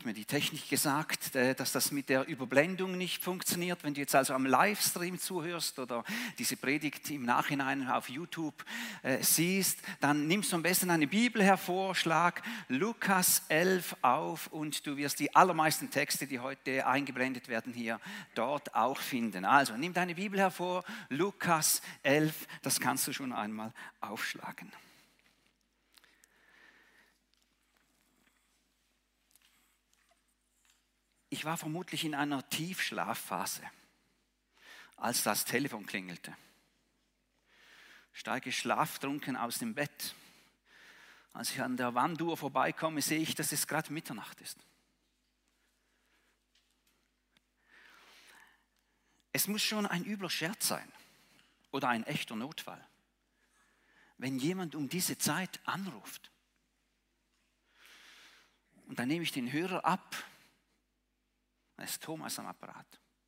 hat mir die Technik gesagt, dass das mit der Überblendung nicht funktioniert. Wenn du jetzt also am Livestream zuhörst oder diese Predigt im Nachhinein auf YouTube siehst, dann nimmst du am besten eine Bibel hervor, schlag Lukas 11 auf und du wirst die allermeisten Texte, die heute eingeblendet werden, hier dort auch finden. Also nimm deine Bibel hervor, Lukas 11, das kannst du schon einmal aufschlagen. Ich war vermutlich in einer Tiefschlafphase, als das Telefon klingelte. Steige schlaftrunken aus dem Bett. Als ich an der Wanduhr vorbeikomme, sehe ich, dass es gerade Mitternacht ist. Es muss schon ein übler Scherz sein oder ein echter Notfall, wenn jemand um diese Zeit anruft. Und dann nehme ich den Hörer ab. Es ist Thomas am Apparat.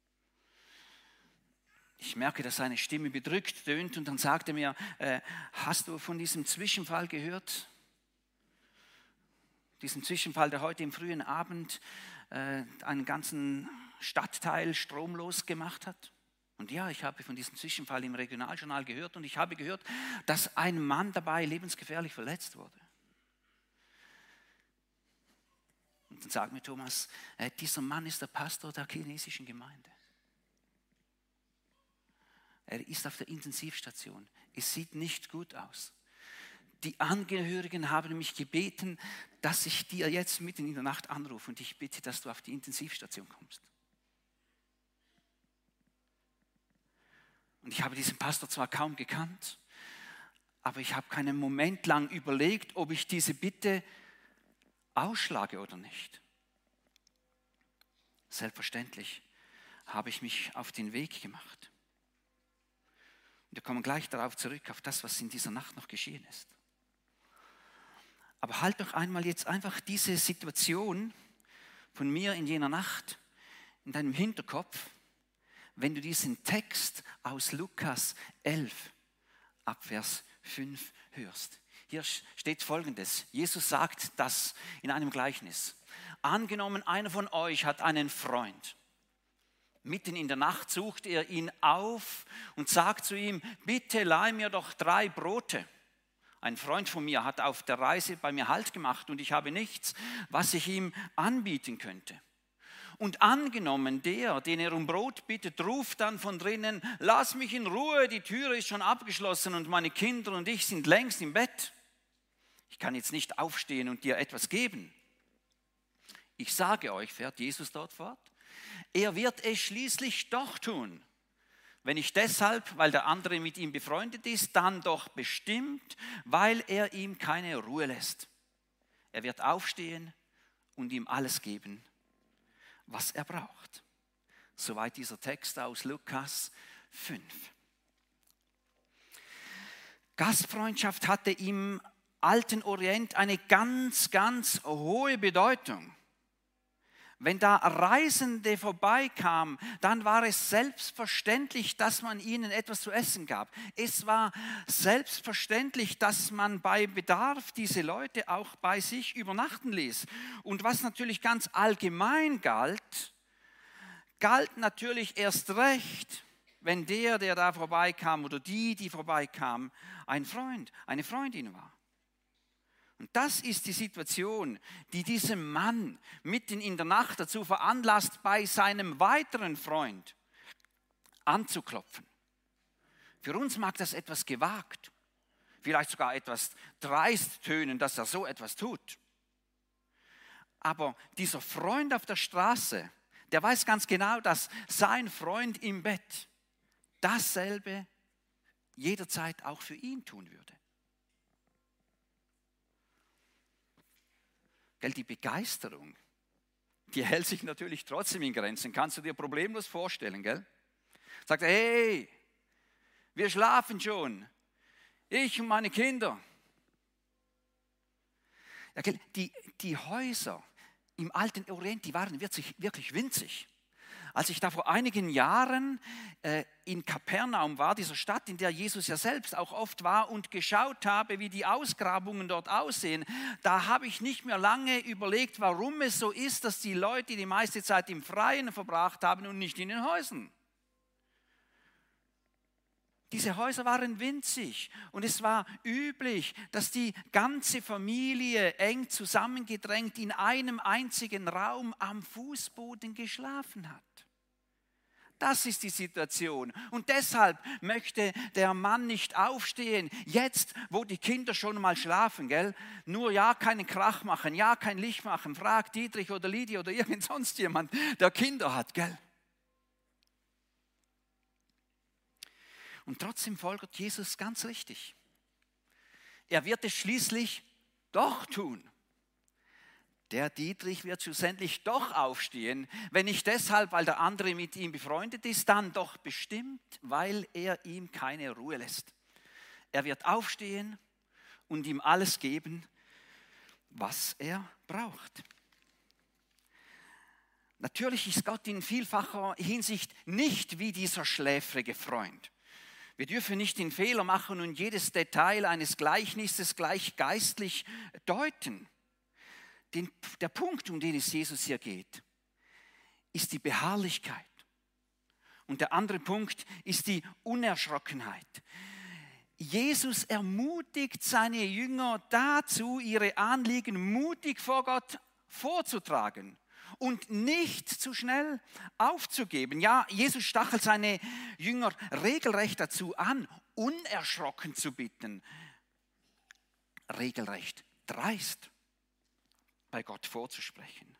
Ich merke, dass seine Stimme bedrückt tönt und dann sagt er mir, hast du von diesem Zwischenfall gehört? Diesen Zwischenfall, der heute im frühen Abend einen ganzen Stadtteil stromlos gemacht hat? Und ja, ich habe von diesem Zwischenfall im Regionaljournal gehört und ich habe gehört, dass ein Mann dabei lebensgefährlich verletzt wurde. Und dann sagt mir Thomas, dieser Mann ist der Pastor der chinesischen Gemeinde. Er ist auf der Intensivstation. Es sieht nicht gut aus. Die Angehörigen haben mich gebeten, dass ich dir jetzt mitten in der Nacht anrufe und ich bitte, dass du auf die Intensivstation kommst. Und ich habe diesen Pastor zwar kaum gekannt, aber ich habe keinen Moment lang überlegt, ob ich diese Bitte ausschlage oder nicht. Selbstverständlich habe ich mich auf den Weg gemacht. Und wir kommen gleich darauf zurück, auf das, was in dieser Nacht noch geschehen ist. Aber halt doch einmal jetzt einfach diese Situation von mir in jener Nacht in deinem Hinterkopf, wenn du diesen Text aus Lukas 11 ab Vers 5 hörst. Hier steht Folgendes. Jesus sagt das in einem Gleichnis. Angenommen, einer von euch hat einen Freund. Mitten in der Nacht sucht er ihn auf und sagt zu ihm, bitte leih mir doch 3 Brote. Ein Freund von mir hat auf der Reise bei mir Halt gemacht und ich habe nichts, was ich ihm anbieten könnte. Und angenommen, der, den er um Brot bittet, ruft dann von drinnen, lass mich in Ruhe, die Türe ist schon abgeschlossen und meine Kinder und ich sind längst im Bett. Ich kann jetzt nicht aufstehen und dir etwas geben. Ich sage euch, fährt Jesus dort fort, er wird es schließlich doch tun. Wenn nicht deshalb, weil der andere mit ihm befreundet ist, dann doch bestimmt, weil er ihm keine Ruhe lässt. Er wird aufstehen und ihm alles geben, was er braucht. Soweit dieser Text aus Lukas 5. Gastfreundschaft hatte im Alten Orient eine ganz, ganz hohe Bedeutung. Wenn da Reisende vorbeikamen, dann war es selbstverständlich, dass man ihnen etwas zu essen gab. Es war selbstverständlich, dass man bei Bedarf diese Leute auch bei sich übernachten ließ. Und was natürlich ganz allgemein galt natürlich erst recht, wenn der da vorbeikam oder die vorbeikam, ein Freund, eine Freundin war. Und das ist die Situation, die diesem Mann mitten in der Nacht dazu veranlasst, bei seinem weiteren Freund anzuklopfen. Für uns mag das etwas gewagt, vielleicht sogar etwas dreist tönen, dass er so etwas tut. Aber dieser Freund auf der Straße, der weiß ganz genau, dass sein Freund im Bett dasselbe jederzeit auch für ihn tun würde. Die Begeisterung, die hält sich natürlich trotzdem in Grenzen. Kannst du dir problemlos vorstellen, gell? Sagt er, hey, wir schlafen schon. Ich und meine Kinder. Ja, die Häuser im Alten Orient, die waren wirklich winzig. Als ich da vor einigen Jahren in Kapernaum war, dieser Stadt, in der Jesus ja selbst auch oft war, und geschaut habe, wie die Ausgrabungen dort aussehen, da habe ich nicht mehr lange überlegt, warum es so ist, dass die Leute die meiste Zeit im Freien verbracht haben und nicht in den Häusern. Diese Häuser waren winzig und es war üblich, dass die ganze Familie eng zusammengedrängt in einem einzigen Raum am Fußboden geschlafen hat. Das ist die Situation. Und deshalb möchte der Mann nicht aufstehen, jetzt, wo die Kinder schon mal schlafen, gell? Nur ja, keinen Krach machen, ja, kein Licht machen. Frag Dietrich oder Lydia oder irgend sonst jemand, der Kinder hat, gell? Und trotzdem folgt Jesus ganz richtig. Er wird es schließlich doch tun. Der Dietrich wird schlussendlich doch aufstehen, wenn nicht deshalb, weil der andere mit ihm befreundet ist, dann doch bestimmt, weil er ihm keine Ruhe lässt. Er wird aufstehen und ihm alles geben, was er braucht. Natürlich ist Gott in vielfacher Hinsicht nicht wie dieser schläfrige Freund. Wir dürfen nicht den Fehler machen und jedes Detail eines Gleichnisses gleich geistlich deuten. Der Punkt, um den es Jesus hier geht, ist die Beharrlichkeit. Und der andere Punkt ist die Unerschrockenheit. Jesus ermutigt seine Jünger dazu, ihre Anliegen mutig vor Gott vorzutragen und nicht zu schnell aufzugeben. Ja, Jesus stachelt seine Jünger regelrecht dazu an, unerschrocken zu bitten. Regelrecht dreist bei Gott vorzusprechen.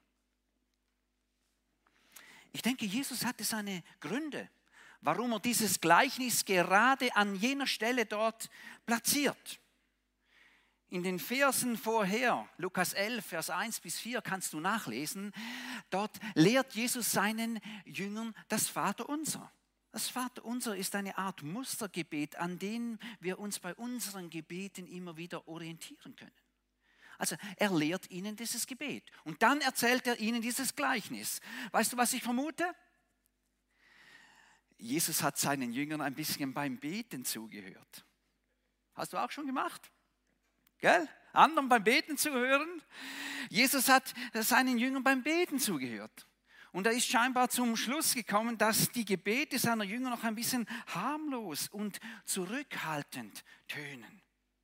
Ich denke, Jesus hatte seine Gründe, warum er dieses Gleichnis gerade an jener Stelle dort platziert. In den Versen vorher, Lukas 11, Vers 1 bis 4, kannst du nachlesen, dort lehrt Jesus seinen Jüngern das Vaterunser. Das Vaterunser ist eine Art Mustergebet, an dem wir uns bei unseren Gebeten immer wieder orientieren können. Also er lehrt ihnen dieses Gebet und dann erzählt er ihnen dieses Gleichnis. Weißt du, was ich vermute? Jesus hat seinen Jüngern ein bisschen beim Beten zugehört. Hast du auch schon gemacht? Gell? Anderen beim Beten zu hören. Jesus hat seinen Jüngern beim Beten zugehört. Und er ist scheinbar zum Schluss gekommen, dass die Gebete seiner Jünger noch ein bisschen harmlos und zurückhaltend tönen.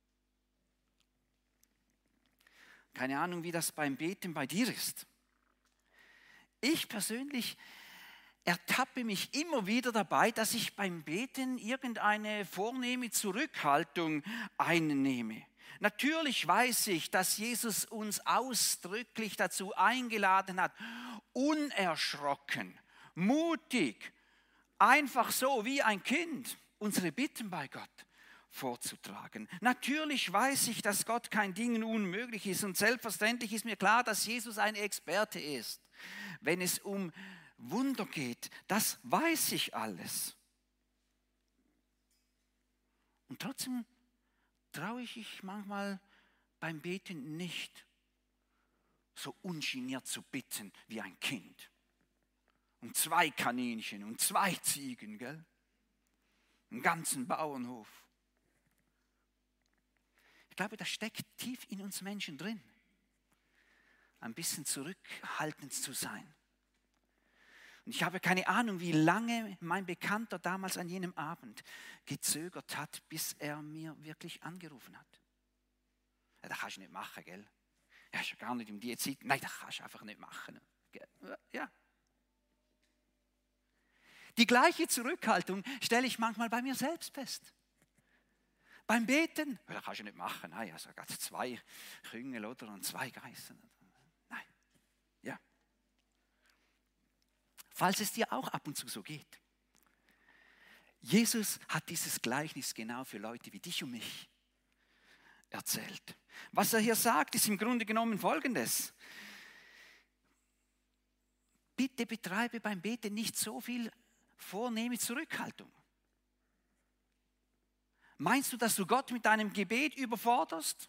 Keine Ahnung, wie das beim Beten bei dir ist. Ich persönlich ertappe mich immer wieder dabei, dass ich beim Beten irgendeine vornehme Zurückhaltung einnehme. Natürlich weiß ich, dass Jesus uns ausdrücklich dazu eingeladen hat, unerschrocken, mutig, einfach so wie ein Kind unsere Bitten bei Gott vorzutragen. Natürlich weiß ich, dass Gott kein Ding unmöglich ist und selbstverständlich ist mir klar, dass Jesus ein Experte ist, wenn es um Wunder geht. Das weiß ich alles. Und trotzdem traue ich mich manchmal beim Beten nicht, so ungeniert zu bitten wie ein Kind. Um 2 Kaninchen und 2 Ziegen, gell? Einen ganzen Bauernhof. Ich glaube, das steckt tief in uns Menschen drin, ein bisschen zurückhaltend zu sein. Und ich habe keine Ahnung, wie lange mein Bekannter damals an jenem Abend gezögert hat, bis er mir wirklich angerufen hat. Ja, das kannst du nicht machen, gell? Ja, ist ja gar nicht um die Zeit. Nein, das kannst du einfach nicht machen. Ja. Die gleiche Zurückhaltung stelle ich manchmal bei mir selbst fest. Beim Beten, das kannst du nicht machen. Nein, also gerade 2 Küngel oder und 2 Geißen. Nein, ja. Falls es dir auch ab und zu so geht. Jesus hat dieses Gleichnis genau für Leute wie dich und mich erzählt. Was er hier sagt, ist im Grunde genommen Folgendes. Bitte betreibe beim Beten nicht so viel vornehme Zurückhaltung. Meinst du, dass du Gott mit deinem Gebet überforderst?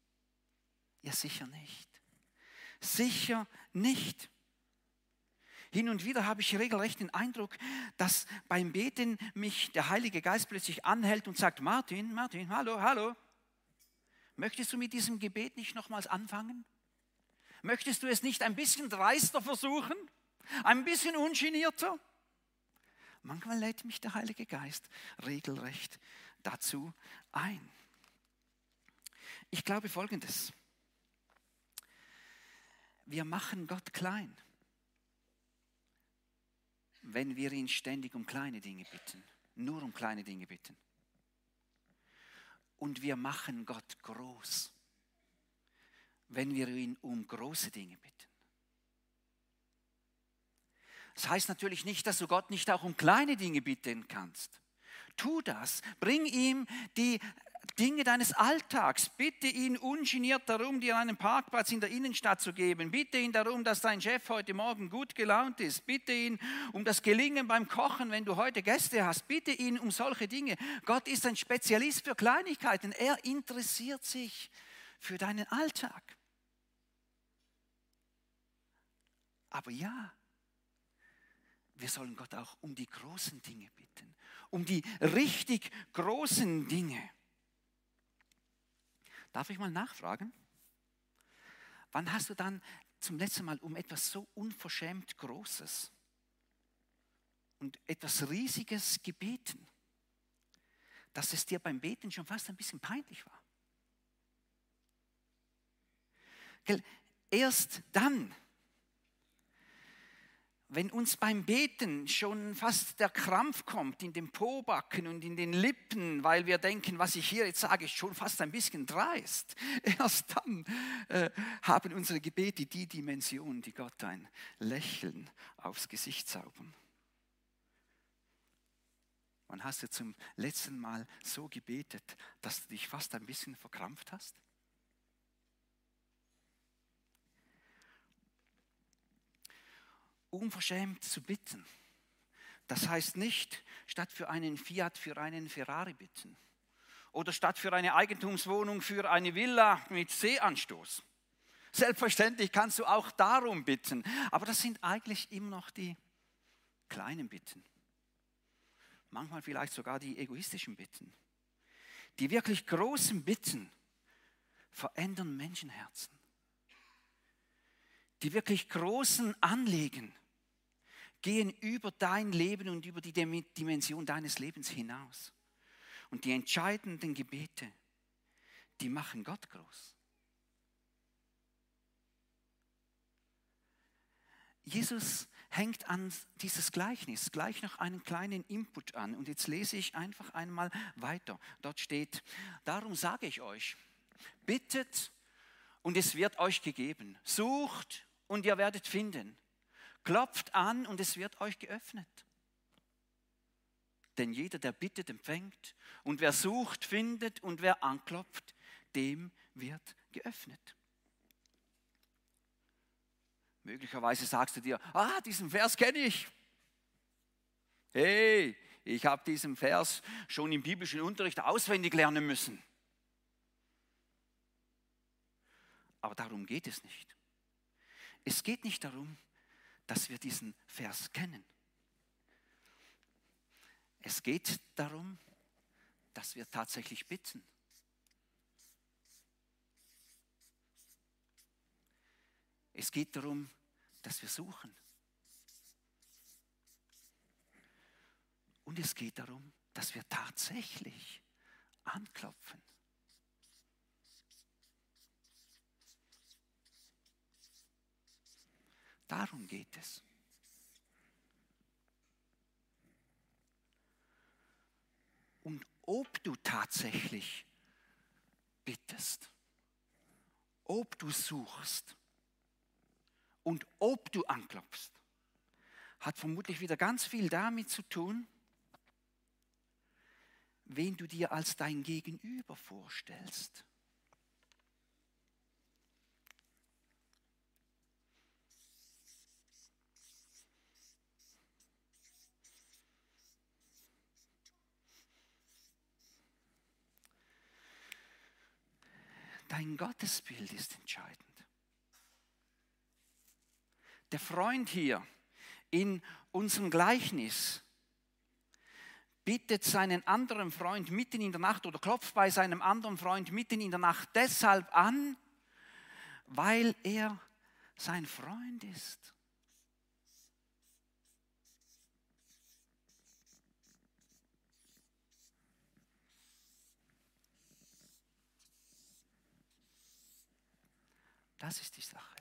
Ja, sicher nicht. Sicher nicht. Hin und wieder habe ich regelrecht den Eindruck, dass beim Beten mich der Heilige Geist plötzlich anhält und sagt, Martin, hallo, hallo. Möchtest du mit diesem Gebet nicht nochmals anfangen? Möchtest du es nicht ein bisschen dreister versuchen? Ein bisschen ungenierter? Manchmal lädt mich der Heilige Geist regelrecht dazu ein. Ich glaube Folgendes. Wir machen Gott klein, wenn wir ihn ständig um kleine Dinge bitten, nur um kleine Dinge bitten. Und wir machen Gott groß, wenn wir ihn um große Dinge bitten. Das heißt natürlich nicht, dass du Gott nicht auch um kleine Dinge bitten kannst. Tu das, bring ihm die Dinge deines Alltags. Bitte ihn ungeniert darum, dir einen Parkplatz in der Innenstadt zu geben. Bitte ihn darum, dass dein Chef heute Morgen gut gelaunt ist. Bitte ihn um das Gelingen beim Kochen, wenn du heute Gäste hast. Bitte ihn um solche Dinge. Gott ist ein Spezialist für Kleinigkeiten. Er interessiert sich für deinen Alltag. Aber ja, wir sollen Gott auch um die großen Dinge bitten. Um die richtig großen Dinge. Darf ich mal nachfragen? Wann hast du dann zum letzten Mal um etwas so unverschämt Großes und etwas Riesiges gebeten, dass es dir beim Beten schon fast ein bisschen peinlich war? Erst dann, wenn uns beim Beten schon fast der Krampf kommt in den Pobacken und in den Lippen, weil wir denken, was ich hier jetzt sage, ist schon fast ein bisschen dreist. Erst dann haben unsere Gebete die Dimension, die Gott ein Lächeln aufs Gesicht zaubern. Wann hast du zum letzten Mal so gebetet, dass du dich fast ein bisschen verkrampft hast? Unverschämt zu bitten. Das heißt nicht, statt für einen Fiat für einen Ferrari bitten oder statt für eine Eigentumswohnung für eine Villa mit Seeanstoß. Selbstverständlich kannst du auch darum bitten, aber das sind eigentlich immer noch die kleinen Bitten. Manchmal vielleicht sogar die egoistischen Bitten. Die wirklich großen Bitten verändern Menschenherzen. Die wirklich großen Anliegen gehen über dein Leben und über die Dimension deines Lebens hinaus. Und die entscheidenden Gebete, die machen Gott groß. Jesus hängt an dieses Gleichnis gleich noch einen kleinen Input an. Und jetzt lese ich einfach einmal weiter. Dort steht, darum sage ich euch, bittet und es wird euch gegeben. Sucht und ihr werdet finden. Klopft an und es wird euch geöffnet. Denn jeder, der bittet, empfängt. Und wer sucht, findet. Und wer anklopft, dem wird geöffnet. Möglicherweise sagst du dir, diesen Vers kenne ich. Hey, ich habe diesen Vers schon im biblischen Unterricht auswendig lernen müssen. Aber darum geht es nicht. Es geht nicht darum, dass wir diesen Vers kennen. Es geht darum, dass wir tatsächlich bitten. Es geht darum, dass wir suchen. Und es geht darum, dass wir tatsächlich anklopfen. Darum geht es. Und ob du tatsächlich bittest, ob du suchst und ob du anklopfst, hat vermutlich wieder ganz viel damit zu tun, wen du dir als dein Gegenüber vorstellst. Dein Gottesbild ist entscheidend. Der Freund hier in unserem Gleichnis bittet seinen anderen Freund mitten in der Nacht oder klopft bei seinem anderen Freund mitten in der Nacht deshalb an, weil er sein Freund ist. Das ist die Sache.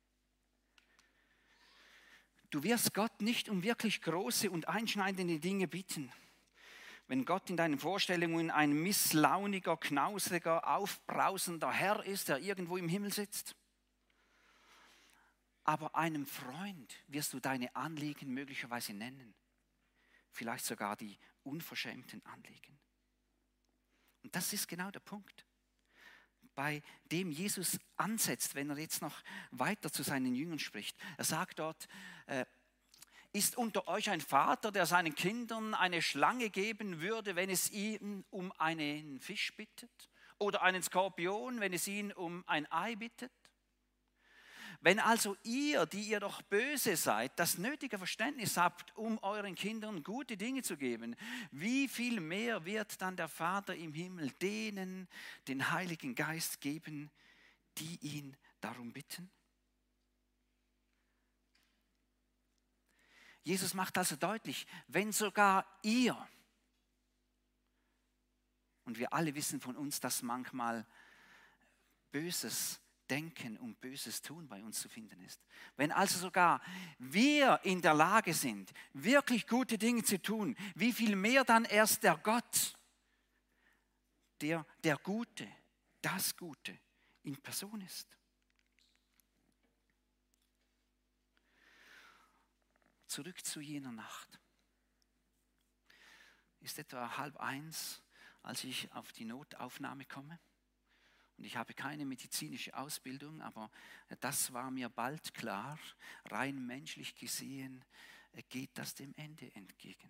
Du wirst Gott nicht um wirklich große und einschneidende Dinge bitten. Wenn Gott in deinen Vorstellungen ein misslauniger, knausriger, aufbrausender Herr ist, der irgendwo im Himmel sitzt. Aber einem Freund wirst du deine Anliegen möglicherweise nennen. Vielleicht sogar die unverschämten Anliegen. Und das ist genau der Punkt, bei dem Jesus ansetzt, wenn er jetzt noch weiter zu seinen Jüngern spricht. Er sagt dort, ist unter euch ein Vater, der seinen Kindern eine Schlange geben würde, wenn es ihn um einen Fisch bittet? Oder einen Skorpion, wenn es ihn um ein Ei bittet? Wenn also ihr, die ihr doch böse seid, das nötige Verständnis habt, um euren Kindern gute Dinge zu geben, wie viel mehr wird dann der Vater im Himmel denen den Heiligen Geist geben, die ihn darum bitten? Jesus macht also deutlich, wenn sogar ihr, und wir alle wissen von uns, dass manchmal Böses Denken und Böses Tun bei uns zu finden ist. Wenn also sogar wir in der Lage sind, wirklich gute Dinge zu tun, wie viel mehr dann erst der Gott, der Gute, das Gute in Person ist. Zurück zu jener Nacht. Ist etwa 12:30, als ich auf die Notaufnahme komme. Und ich habe keine medizinische Ausbildung, aber das war mir bald klar. Rein menschlich gesehen geht das dem Ende entgegen.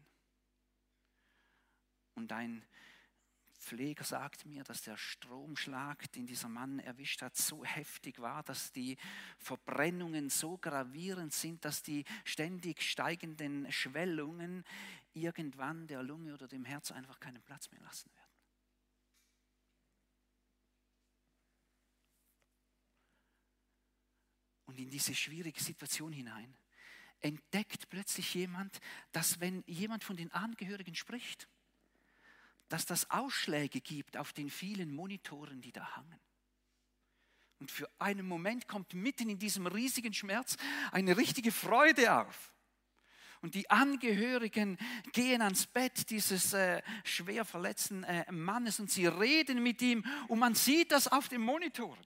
Und ein Pfleger sagt mir, dass der Stromschlag, den dieser Mann erwischt hat, so heftig war, dass die Verbrennungen so gravierend sind, dass die ständig steigenden Schwellungen irgendwann der Lunge oder dem Herz einfach keinen Platz mehr lassen werden. Und in diese schwierige Situation hinein entdeckt plötzlich jemand, dass wenn jemand von den Angehörigen spricht, dass das Ausschläge gibt auf den vielen Monitoren, die da hangen. Und für einen Moment kommt mitten in diesem riesigen Schmerz eine richtige Freude auf. Und die Angehörigen gehen ans Bett dieses schwer verletzten Mannes und sie reden mit ihm und man sieht das auf den Monitoren.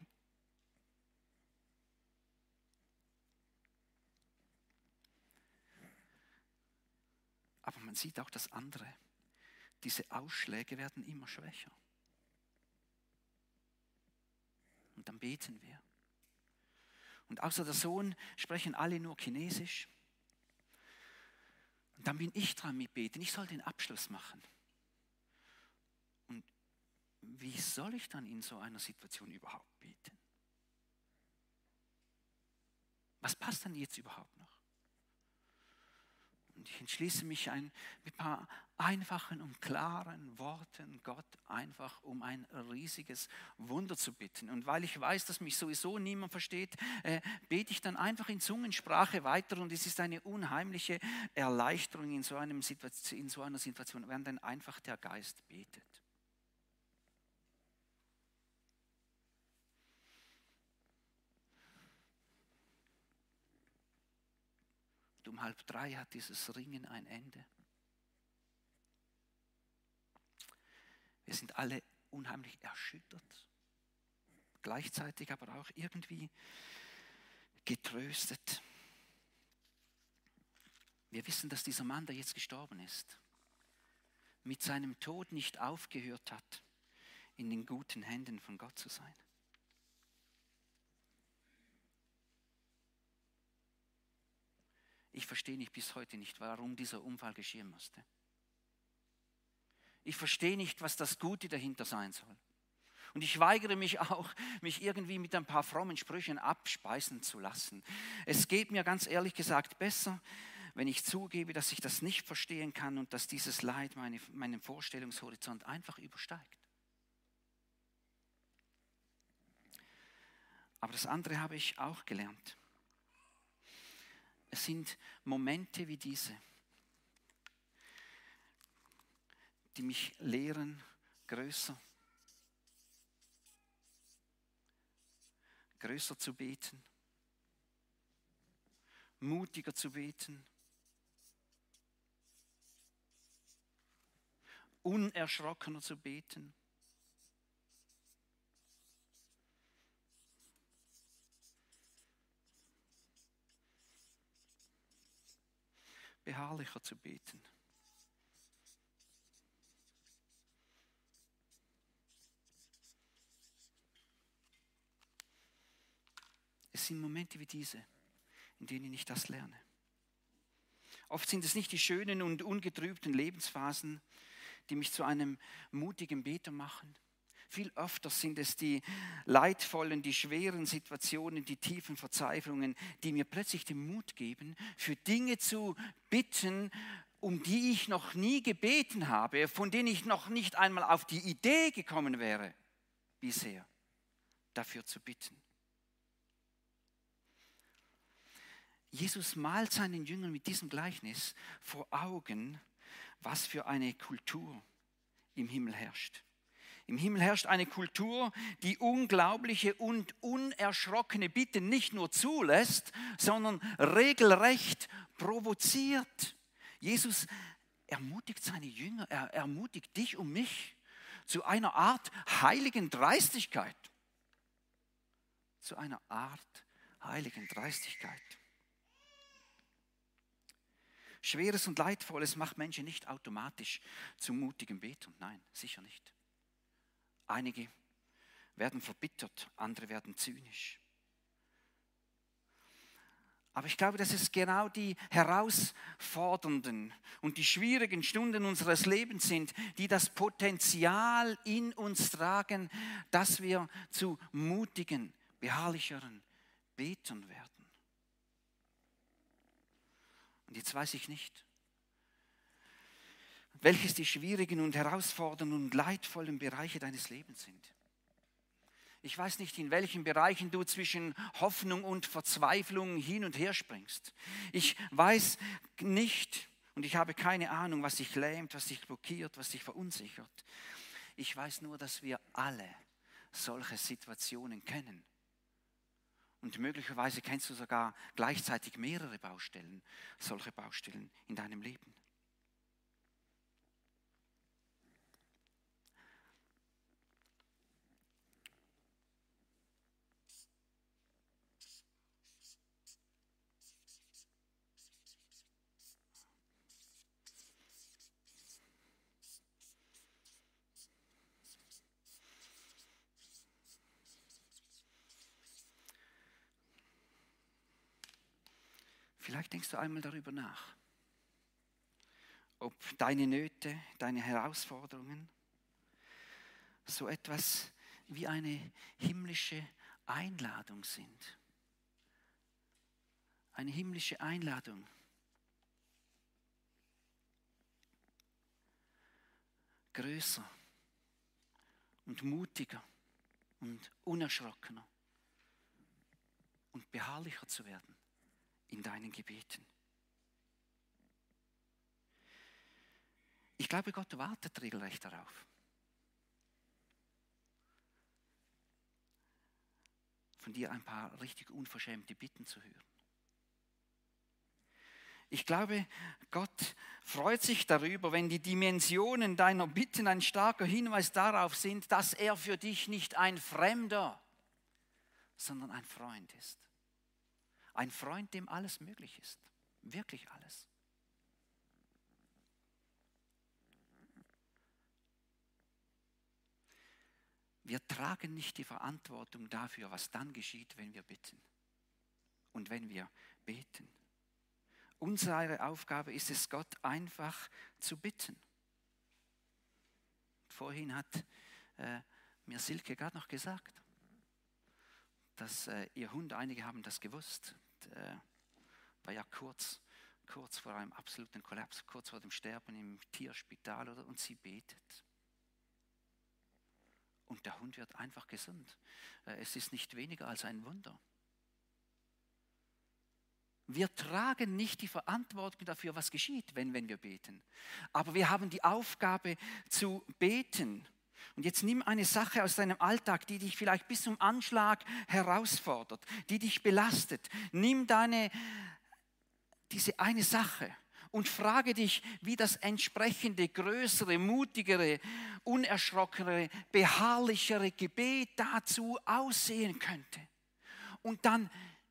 Aber man sieht auch das andere. Diese Ausschläge werden immer schwächer. Und dann beten wir. Und außer der Sohn sprechen alle nur Chinesisch. Und dann bin ich dran mit Beten. Ich soll den Abschluss machen. Und wie soll ich dann in so einer Situation überhaupt beten? Was passt dann jetzt überhaupt noch? Und ich entschließe mich mit ein paar einfachen und klaren Worten Gott einfach um ein riesiges Wunder zu bitten. Und weil ich weiß, dass mich sowieso niemand versteht, bete ich dann einfach in Zungensprache weiter und es ist eine unheimliche Erleichterung in so einer Situation, während dann einfach der Geist betet. Um 2:30 hat dieses Ringen ein Ende. Wir sind alle unheimlich erschüttert, gleichzeitig aber auch irgendwie getröstet. Wir wissen, dass dieser Mann, der jetzt gestorben ist, mit seinem Tod nicht aufgehört hat, in den guten Händen von Gott zu sein. Ich verstehe nicht bis heute nicht, warum dieser Unfall geschehen musste. Ich verstehe nicht, was das Gute dahinter sein soll. Und ich weigere mich auch, mich irgendwie mit ein paar frommen Sprüchen abspeisen zu lassen. Es geht mir ganz ehrlich gesagt besser, wenn ich zugebe, dass ich das nicht verstehen kann und dass dieses Leid meinen Vorstellungshorizont einfach übersteigt. Aber das andere habe ich auch gelernt. Es sind Momente wie diese, die mich lehren, größer zu beten, mutiger zu beten, unerschrockener zu beten. Beharrlicher zu beten. Es sind Momente wie diese, in denen ich das lerne. Oft sind es nicht die schönen und ungetrübten Lebensphasen, die mich zu einem mutigen Beter machen. Viel öfter sind es die leidvollen, die schweren Situationen, die tiefen Verzweiflungen, die mir plötzlich den Mut geben, für Dinge zu bitten, um die ich noch nie gebeten habe, von denen ich noch nicht einmal auf die Idee gekommen wäre, bisher dafür zu bitten. Jesus malt seinen Jüngern mit diesem Gleichnis vor Augen, was für eine Kultur im Himmel herrscht. Im Himmel herrscht eine Kultur, die unglaubliche und unerschrockene Bitten nicht nur zulässt, sondern regelrecht provoziert. Jesus ermutigt seine Jünger, er ermutigt dich und mich zu einer Art heiligen Dreistigkeit. Zu einer Art heiligen Dreistigkeit. Schweres und Leidvolles macht Menschen nicht automatisch zu mutigen Betern. Nein, sicher nicht. Einige werden verbittert, andere werden zynisch. Aber ich glaube, dass es genau die herausfordernden und die schwierigen Stunden unseres Lebens sind, die das Potenzial in uns tragen, dass wir zu mutigen, beharrlicheren Betern werden. Und jetzt weiß ich nicht, welches die schwierigen und herausfordernden und leidvollen Bereiche deines Lebens sind. Ich weiß nicht, in welchen Bereichen du zwischen Hoffnung und Verzweiflung hin und her springst. Ich weiß nicht und ich habe keine Ahnung, was dich lähmt, was dich blockiert, was dich verunsichert. Ich weiß nur, dass wir alle solche Situationen kennen. Und möglicherweise kennst du sogar gleichzeitig mehrere Baustellen, solche Baustellen in deinem Leben. Vielleicht denkst du einmal darüber nach, ob deine Nöte, deine Herausforderungen so etwas wie eine himmlische Einladung sind. Eine himmlische Einladung. Größer und mutiger und unerschrockener und beharrlicher zu werden in deinen Gebeten. Ich glaube, Gott wartet regelrecht darauf. Von dir ein paar richtig unverschämte Bitten zu hören. Ich glaube, Gott freut sich darüber, wenn die Dimensionen deiner Bitten ein starker Hinweis darauf sind, dass er für dich nicht ein Fremder, sondern ein Freund ist. Ein Freund, dem alles möglich ist. Wirklich alles. Wir tragen nicht die Verantwortung dafür, was dann geschieht, wenn wir bitten und wenn wir beten. Unsere Aufgabe ist es, Gott einfach zu bitten. Vorhin hat mir Silke gerade noch gesagt, dass ihr Hund, einige haben das gewusst, war ja kurz kurz vor einem absoluten Kollaps, kurz vor dem Sterben im Tierspital und sie betet. Und der Hund wird einfach gesund. Es ist nicht weniger als ein Wunder. Wir tragen nicht die Verantwortung dafür, was geschieht, wenn wir beten. Aber wir haben die Aufgabe zu beten. Und jetzt nimm eine Sache aus deinem Alltag, die dich vielleicht bis zum Anschlag herausfordert, die dich belastet. Nimm diese eine Sache und frage dich, wie das entsprechende, größere, mutigere, unerschrockenere, beharrlichere Gebet dazu aussehen könnte. Und dann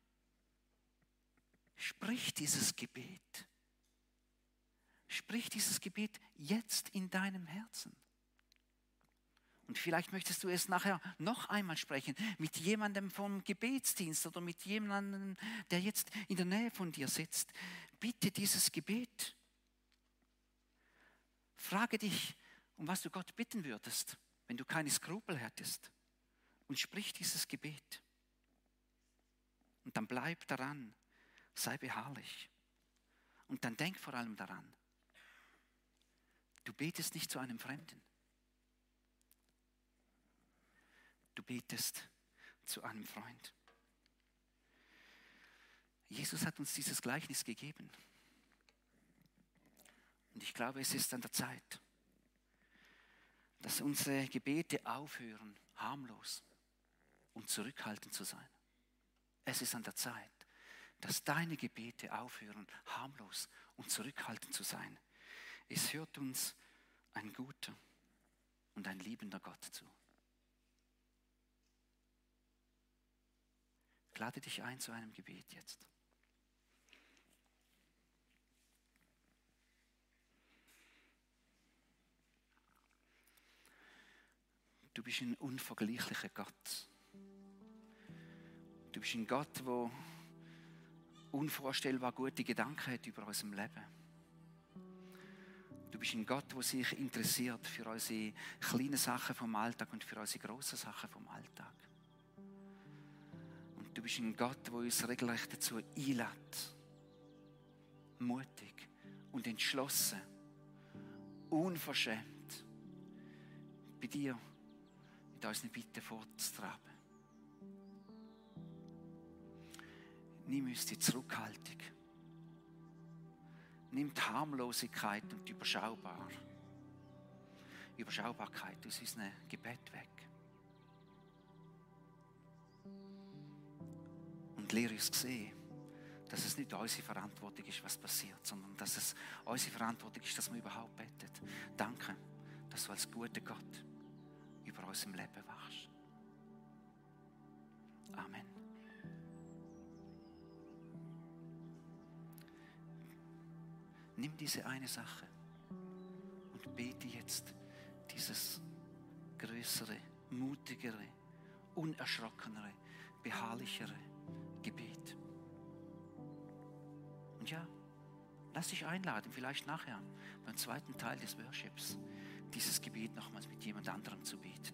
sprich dieses Gebet. Sprich dieses Gebet jetzt in deinem Herzen. Und vielleicht möchtest du es nachher noch einmal sprechen mit jemandem vom Gebetsdienst oder mit jemandem, der jetzt in der Nähe von dir sitzt. Bitte dieses Gebet. Frage dich, um was du Gott bitten würdest, wenn du keine Skrupel hättest. Und sprich dieses Gebet. Und dann bleib daran, sei beharrlich. Und dann denk vor allem daran, du betest nicht zu einem Fremden. Du betest zu einem Freund. Jesus hat uns dieses Gleichnis gegeben. Und ich glaube, es ist an der Zeit, dass unsere Gebete aufhören, harmlos und zurückhaltend zu sein. Es ist an der Zeit, dass deine Gebete aufhören, harmlos und zurückhaltend zu sein. Es hört uns ein guter und ein liebender Gott zu. Ich lade dich ein zu einem Gebet jetzt. Du bist ein unvergleichlicher Gott. Du bist ein Gott, der unvorstellbar gute Gedanken hat über unserem Leben. Du bist ein Gott, der sich interessiert für unsere kleinen Sachen vom Alltag und für unsere grossen Sachen vom Alltag. Und du bist ein Gott, der uns regelrecht dazu einlädt, mutig und entschlossen, unverschämt bei dir mit unseren Bitten fortzutraben. Nimm uns die Zurückhaltung. Nimm die Harmlosigkeit und die Überschaubarkeit aus unserem Gebet weg. Und lehre uns sehen, dass es nicht unsere Verantwortung ist, was passiert, sondern dass es unsere Verantwortung ist, dass wir überhaupt beten. Danke, dass du als guter Gott über unserem Leben wachst. Amen. Nimm diese eine Sache und bete jetzt dieses größere, mutigere, unerschrockenere, beharrlichere Gebet. Und ja, lass dich einladen, vielleicht nachher beim zweiten Teil des Worships, dieses Gebet nochmals mit jemand anderem zu beten.